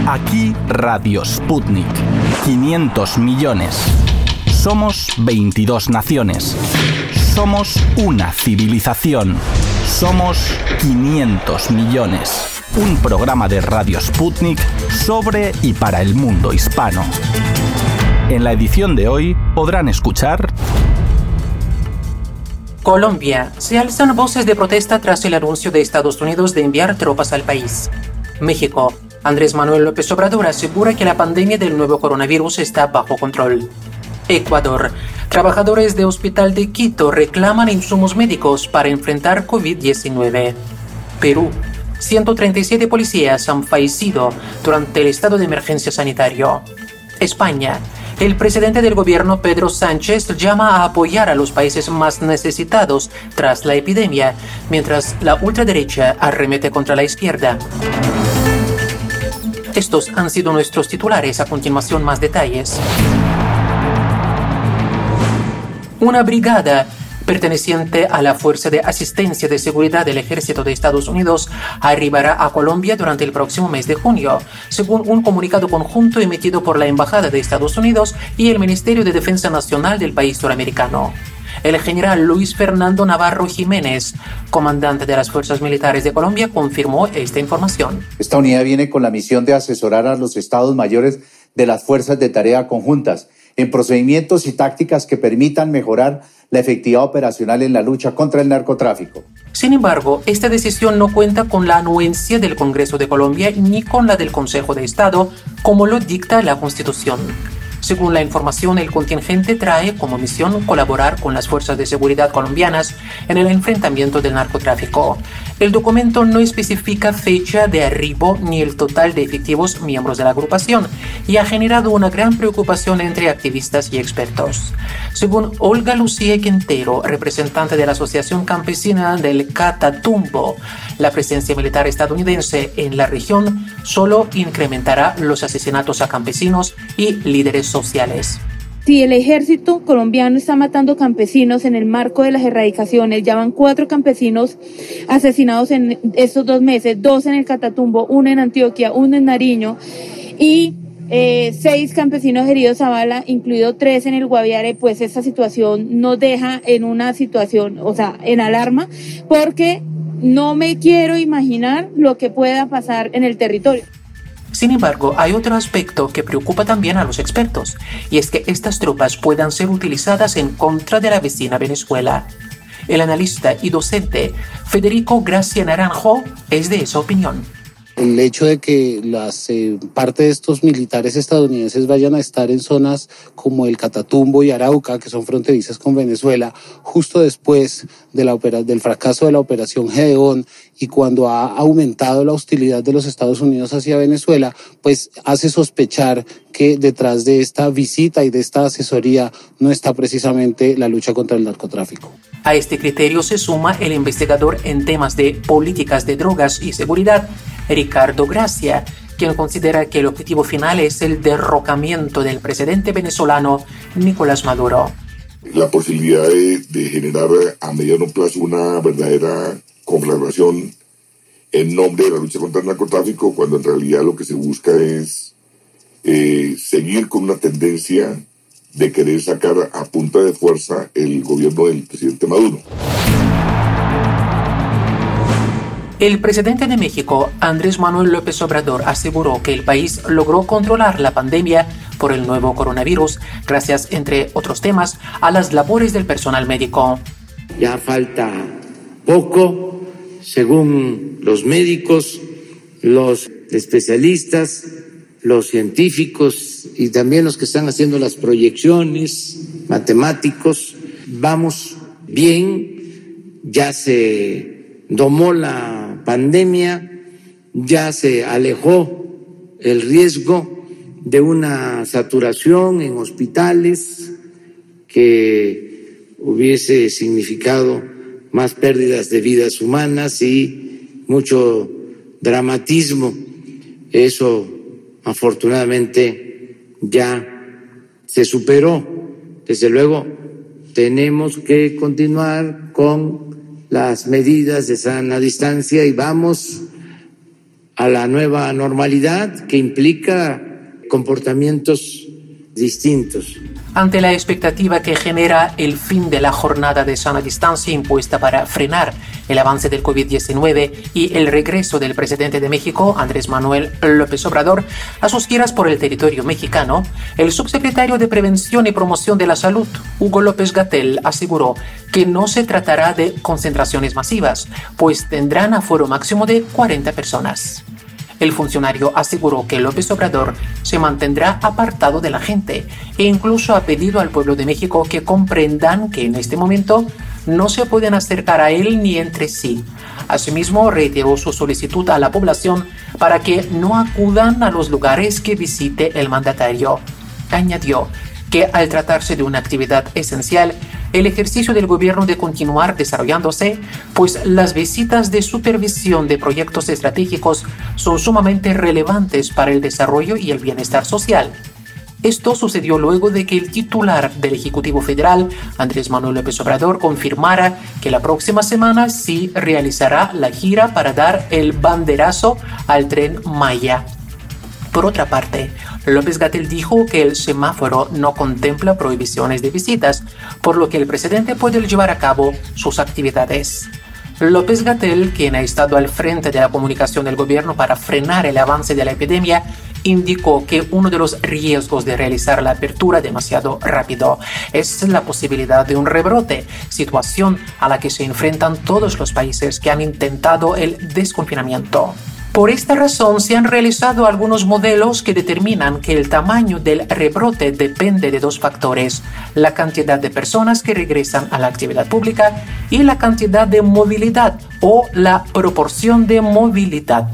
Aquí Radio Sputnik. 500 millones. Somos 22 naciones. Somos una civilización. Somos 500 millones. Un programa de Radio Sputnik sobre y para el mundo hispano. En la edición de hoy podrán escuchar... Colombia. Se alzan voces de protesta tras el anuncio de Estados Unidos de enviar tropas al país. México. Andrés Manuel López Obrador asegura que la pandemia del nuevo coronavirus está bajo control. Ecuador. Trabajadores de Hospital de Quito reclaman insumos médicos para enfrentar COVID-19. Perú. 137 policías han fallecido durante el estado de emergencia sanitario. España. El presidente del gobierno, Pedro Sánchez, llama a apoyar a los países más necesitados tras la epidemia, mientras la ultraderecha arremete contra la izquierda. Estos han sido nuestros titulares. A continuación, más detalles. Una brigada perteneciente a la Fuerza de Asistencia de Seguridad del Ejército de Estados Unidos arribará a Colombia durante el próximo mes de junio, según un comunicado conjunto emitido por la Embajada de Estados Unidos y el Ministerio de Defensa Nacional del país suramericano. El general Luis Fernando Navarro Jiménez, comandante de las Fuerzas Militares de Colombia, confirmó esta información. Esta unidad viene con la misión de asesorar a los estados mayores de las fuerzas de tarea conjuntas en procedimientos y tácticas que permitan mejorar la efectividad operacional en la lucha contra el narcotráfico. Sin embargo, esta decisión no cuenta con la anuencia del Congreso de Colombia ni con la del Consejo de Estado, como lo dicta la Constitución. Según la información, el contingente trae como misión colaborar con las fuerzas de seguridad colombianas en el enfrentamiento del narcotráfico. El documento no especifica fecha de arribo ni el total de efectivos miembros de la agrupación y ha generado una gran preocupación entre activistas y expertos. Según Olga Lucía Quintero, representante de la Asociación Campesina del Catatumbo, la presencia militar estadounidense en la región solo incrementará los asesinatos a campesinos y líderes sociales. Si el ejército colombiano está matando campesinos en el marco de las erradicaciones, ya van 4 campesinos asesinados en estos 2 meses, 2 en el Catatumbo, 1 en Antioquia, 1 en Nariño y 6 campesinos heridos a bala, incluido 3 en el Guaviare, pues esta situación nos deja en una situación, en alarma, porque no me quiero imaginar lo que pueda pasar en el territorio. Sin embargo, hay otro aspecto que preocupa también a los expertos, y es que estas tropas puedan ser utilizadas en contra de la vecina Venezuela. El analista y docente Federico Gracia Naranjo es de esa opinión. El hecho de que parte de estos militares estadounidenses vayan a estar en zonas como el Catatumbo y Arauca, que son fronterizas con Venezuela, justo después del fracaso de la operación Gedeón y cuando ha aumentado la hostilidad de los Estados Unidos hacia Venezuela, pues hace sospechar que detrás de esta visita y de esta asesoría no está precisamente la lucha contra el narcotráfico. A este criterio se suma el investigador en temas de políticas de drogas y seguridad, Ricardo Gracia, quien considera que el objetivo final es el derrocamiento del presidente venezolano Nicolás Maduro. La posibilidad de generar a mediano plazo una verdadera conflagración en nombre de la lucha contra el narcotráfico, cuando en realidad lo que se busca es seguir con una tendencia de querer sacar a punta de fuerza el gobierno del presidente Maduro. El presidente de México, Andrés Manuel López Obrador, aseguró que el país logró controlar la pandemia por el nuevo coronavirus gracias, entre otros temas, a las labores del personal médico. Ya falta poco, según los médicos, los especialistas, los científicos y también los que están haciendo las proyecciones, matemáticos. Vamos bien, ya se domó la pandemia, ya se alejó el riesgo de una saturación en hospitales que hubiese significado más pérdidas de vidas humanas y mucho dramatismo. Eso afortunadamente ya se superó. Desde luego tenemos que continuar con las medidas de sana distancia y vamos a la nueva normalidad que implica comportamientos distintos. Ante la expectativa que genera el fin de la jornada de sana distancia impuesta para frenar el avance del COVID-19 y el regreso del presidente de México, Andrés Manuel López Obrador, a sus giras por el territorio mexicano, el subsecretario de Prevención y Promoción de la Salud, Hugo López-Gatell, aseguró que no se tratará de concentraciones masivas, pues tendrán aforo máximo de 40 personas. El funcionario aseguró que López Obrador se mantendrá apartado de la gente e incluso ha pedido al pueblo de México que comprendan que en este momento no se pueden acercar a él ni entre sí. Asimismo, reiteró su solicitud a la población para que no acudan a los lugares que visite el mandatario. Añadió que al tratarse de una actividad esencial, el ejercicio del gobierno de continuar desarrollándose, pues las visitas de supervisión de proyectos estratégicos son sumamente relevantes para el desarrollo y el bienestar social. Esto sucedió luego de que el titular del Ejecutivo Federal, Andrés Manuel López Obrador, confirmara que la próxima semana sí realizará la gira para dar el banderazo al Tren Maya. Por otra parte, López-Gatell dijo que el semáforo no contempla prohibiciones de visitas, por lo que el presidente puede llevar a cabo sus actividades. López-Gatell, quien ha estado al frente de la comunicación del gobierno para frenar el avance de la epidemia, indicó que uno de los riesgos de realizar la apertura demasiado rápido es la posibilidad de un rebrote, situación a la que se enfrentan todos los países que han intentado el desconfinamiento. Por esta razón, se han realizado algunos modelos que determinan que el tamaño del rebrote depende de dos factores: la cantidad de personas que regresan a la actividad pública y la cantidad de movilidad o la proporción de movilidad.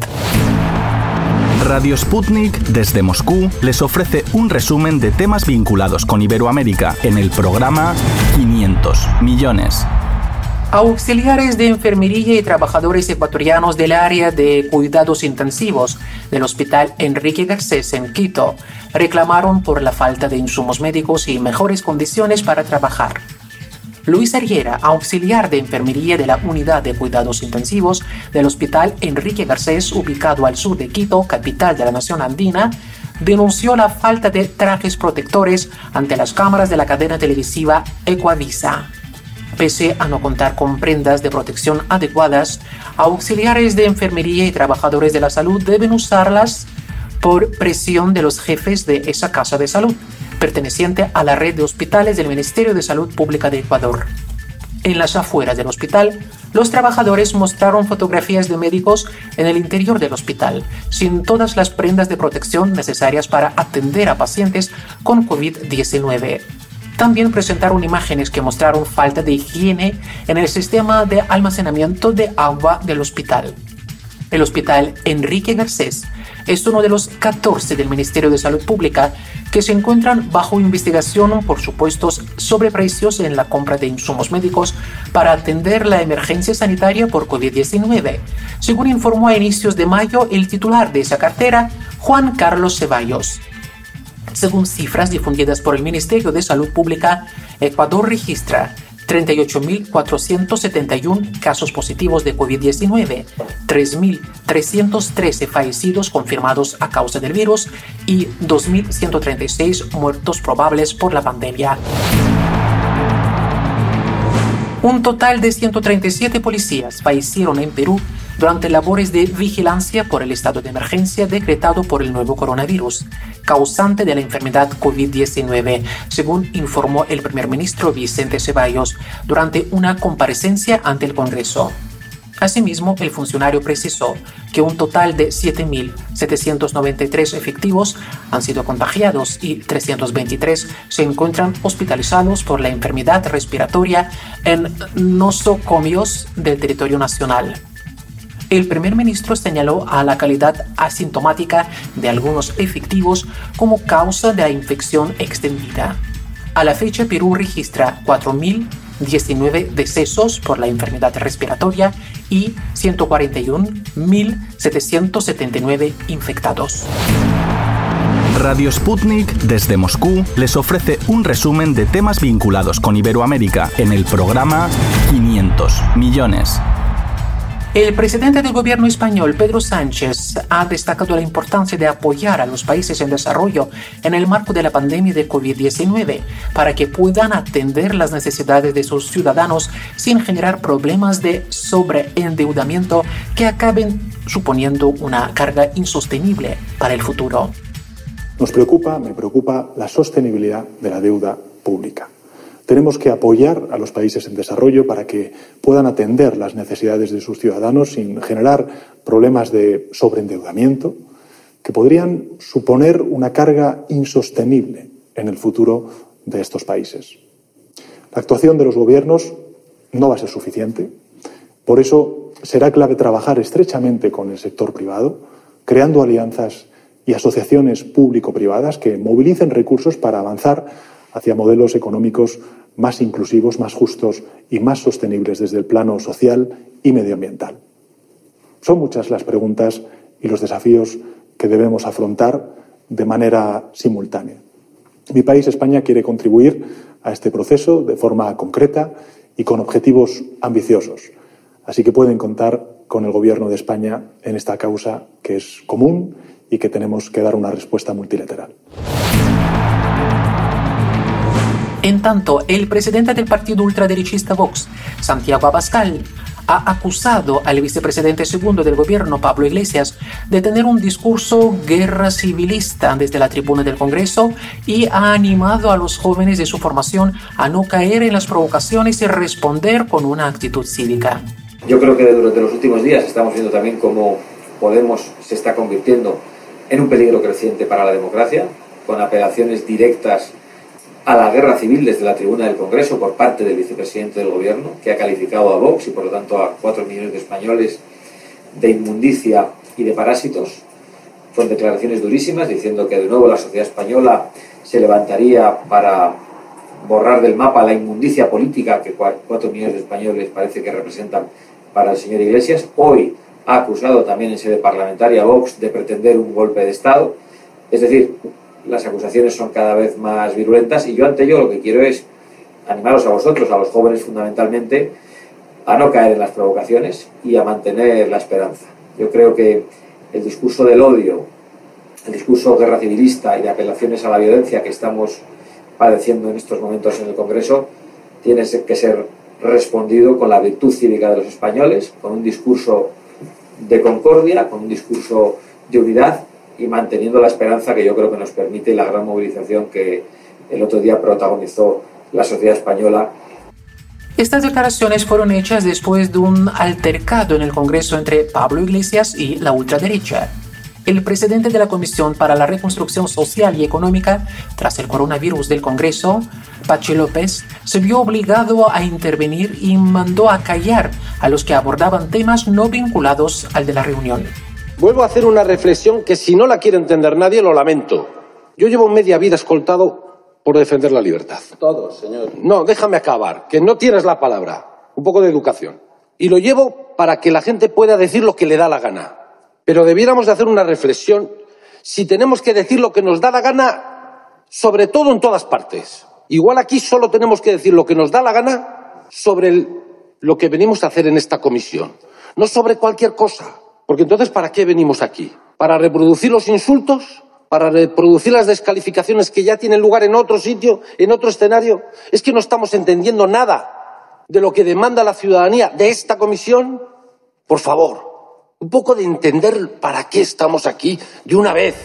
Radio Sputnik desde Moscú les ofrece un resumen de temas vinculados con Iberoamérica en el programa 500 millones. Auxiliares de enfermería y trabajadores ecuatorianos del área de cuidados intensivos del Hospital Enrique Garcés en Quito reclamaron por la falta de insumos médicos y mejores condiciones para trabajar. Luis Arriera, auxiliar de enfermería de la Unidad de Cuidados Intensivos del Hospital Enrique Garcés, ubicado al sur de Quito, capital de la nación andina, denunció la falta de trajes protectores ante las cámaras de la cadena televisiva Ecuavisa. Pese a no contar con prendas de protección adecuadas, auxiliares de enfermería y trabajadores de la salud deben usarlas por presión de los jefes de esa casa de salud, perteneciente a la red de hospitales del Ministerio de Salud Pública de Ecuador. En las afueras del hospital, los trabajadores mostraron fotografías de médicos en el interior del hospital, sin todas las prendas de protección necesarias para atender a pacientes con COVID-19. También presentaron imágenes que mostraron falta de higiene en el sistema de almacenamiento de agua del hospital. El Hospital Enrique Garcés es uno de los 14 del Ministerio de Salud Pública que se encuentran bajo investigación por supuestos sobreprecios en la compra de insumos médicos para atender la emergencia sanitaria por COVID-19, según informó a inicios de mayo el titular de esa cartera, Juan Carlos Ceballos. Según cifras difundidas por el Ministerio de Salud Pública, Ecuador registra 38.471 casos positivos de COVID-19, 3.313 fallecidos confirmados a causa del virus y 2.136 muertos probables por la pandemia. Un total de 137 policías fallecieron en Perú durante labores de vigilancia por el estado de emergencia decretado por el nuevo coronavirus, causante de la enfermedad COVID-19, según informó el primer ministro Vicente Ceballos durante una comparecencia ante el Congreso. Asimismo, el funcionario precisó que un total de 7.793 efectivos han sido contagiados y 323 se encuentran hospitalizados por la enfermedad respiratoria en nosocomios del territorio nacional. El primer ministro señaló a la calidad asintomática de algunos efectivos como causa de la infección extendida. A la fecha, Perú registra 4.019 decesos por la enfermedad respiratoria y 141.779 infectados. Radio Sputnik desde Moscú les ofrece un resumen de temas vinculados con Iberoamérica en el programa 500 millones. El presidente del gobierno español, Pedro Sánchez, ha destacado la importancia de apoyar a los países en desarrollo en el marco de la pandemia de COVID-19 para que puedan atender las necesidades de sus ciudadanos sin generar problemas de sobreendeudamiento que acaben suponiendo una carga insostenible para el futuro. Me preocupa la sostenibilidad de la deuda pública. Tenemos que apoyar a los países en desarrollo para que puedan atender las necesidades de sus ciudadanos sin generar problemas de sobreendeudamiento que podrían suponer una carga insostenible en el futuro de estos países. La actuación de los gobiernos no va a ser suficiente. Por eso será clave trabajar estrechamente con el sector privado, creando alianzas y asociaciones público-privadas que movilicen recursos para avanzar hacia modelos económicos más inclusivos, más justos y más sostenibles desde el plano social y medioambiental. Son muchas las preguntas y los desafíos que debemos afrontar de manera simultánea. Mi país, España, quiere contribuir a este proceso de forma concreta y con objetivos ambiciosos. Así que pueden contar con el Gobierno de España en esta causa que es común y que tenemos que dar una respuesta multilateral. En tanto, el presidente del partido ultraderechista Vox, Santiago Abascal, ha acusado al vicepresidente segundo del gobierno, Pablo Iglesias, de tener un discurso guerra civilista desde la tribuna del Congreso y ha animado a los jóvenes de su formación a no caer en las provocaciones y responder con una actitud cívica. Yo creo que durante los últimos días estamos viendo también cómo Podemos se está convirtiendo en un peligro creciente para la democracia, con apelaciones directas a la guerra civil desde la tribuna del Congreso por parte del vicepresidente del Gobierno, que ha calificado a Vox y por lo tanto a 4 millones de españoles de inmundicia y de parásitos, con declaraciones durísimas diciendo que de nuevo la sociedad española se levantaría para borrar del mapa la inmundicia política que 4 millones de españoles parece que representan para el señor Iglesias. Hoy ha acusado también en sede parlamentaria a Vox de pretender un golpe de Estado. Es decir, las acusaciones son cada vez más virulentas y yo ante ello lo que quiero es animaros a vosotros, a los jóvenes fundamentalmente, a no caer en las provocaciones y a mantener la esperanza. Yo creo que el discurso del odio, el discurso guerra civilista y de apelaciones a la violencia que estamos padeciendo en estos momentos en el Congreso tiene que ser respondido con la virtud cívica de los españoles, con un discurso de concordia, con un discurso de unidad y manteniendo la esperanza que yo creo que nos permite la gran movilización que el otro día protagonizó la sociedad española. Estas declaraciones fueron hechas después de un altercado en el Congreso entre Pablo Iglesias y la ultraderecha. El presidente de la Comisión para la Reconstrucción Social y Económica, tras el coronavirus del Congreso, Patxi López, se vio obligado a intervenir y mandó a callar a los que abordaban temas no vinculados al de la reunión. Vuelvo a hacer una reflexión que si no la quiere entender nadie, lo lamento. Yo llevo media vida escoltado por defender la libertad. Todos, señor. No, déjame acabar, que no tienes la palabra. Un poco de educación. Y lo llevo para que la gente pueda decir lo que le da la gana. Pero debiéramos de hacer una reflexión si tenemos que decir lo que nos da la gana, sobre todo en todas partes. Igual aquí solo tenemos que decir lo que nos da la gana sobre lo que venimos a hacer en esta comisión. No sobre cualquier cosa. Porque entonces, ¿para qué venimos aquí? ¿Para reproducir los insultos? ¿Para reproducir las descalificaciones que ya tienen lugar en otro sitio, en otro escenario? Es que no estamos entendiendo nada de lo que demanda la ciudadanía de esta comisión. Por favor, un poco de entender para qué estamos aquí de una vez.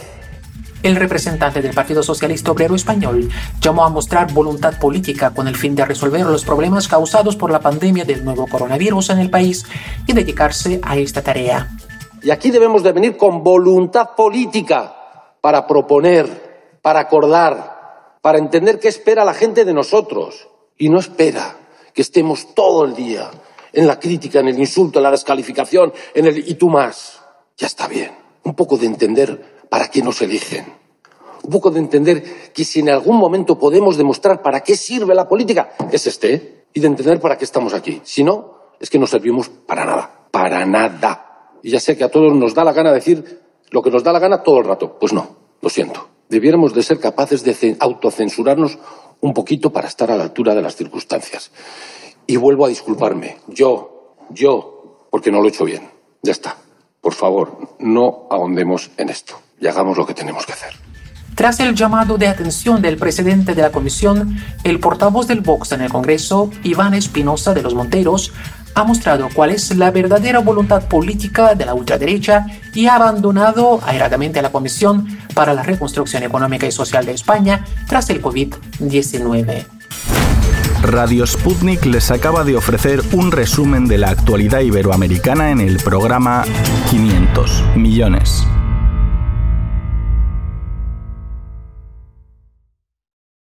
El representante del Partido Socialista Obrero Español llamó a mostrar voluntad política con el fin de resolver los problemas causados por la pandemia del nuevo coronavirus en el país y dedicarse a esta tarea. Y aquí debemos de venir con voluntad política para proponer, para acordar, para entender qué espera la gente de nosotros. Y no espera que estemos todo el día en la crítica, en el insulto, en la descalificación, en el y tú más. Ya está bien. Un poco de entender para qué nos eligen. Un poco de entender que si en algún momento podemos demostrar para qué sirve la política, es y de entender para qué estamos aquí. Si no, es que no servimos para nada. Para nada. Y ya sé que a todos nos da la gana decir lo que nos da la gana todo el rato. Pues no, lo siento. Debiéramos de ser capaces de autocensurarnos un poquito para estar a la altura de las circunstancias. Y vuelvo a disculparme. Yo porque no lo he hecho bien. Ya está. Por favor, no ahondemos en esto y hagamos lo que tenemos que hacer. Tras el llamado de atención del presidente de la comisión, el portavoz del Vox en el Congreso, Iván Espinosa de los Monteros, ha mostrado cuál es la verdadera voluntad política de la ultraderecha y ha abandonado airadamente a la Comisión para la Reconstrucción Económica y Social de España tras el COVID-19. Radio Sputnik les acaba de ofrecer un resumen de la actualidad iberoamericana en el programa 500 millones.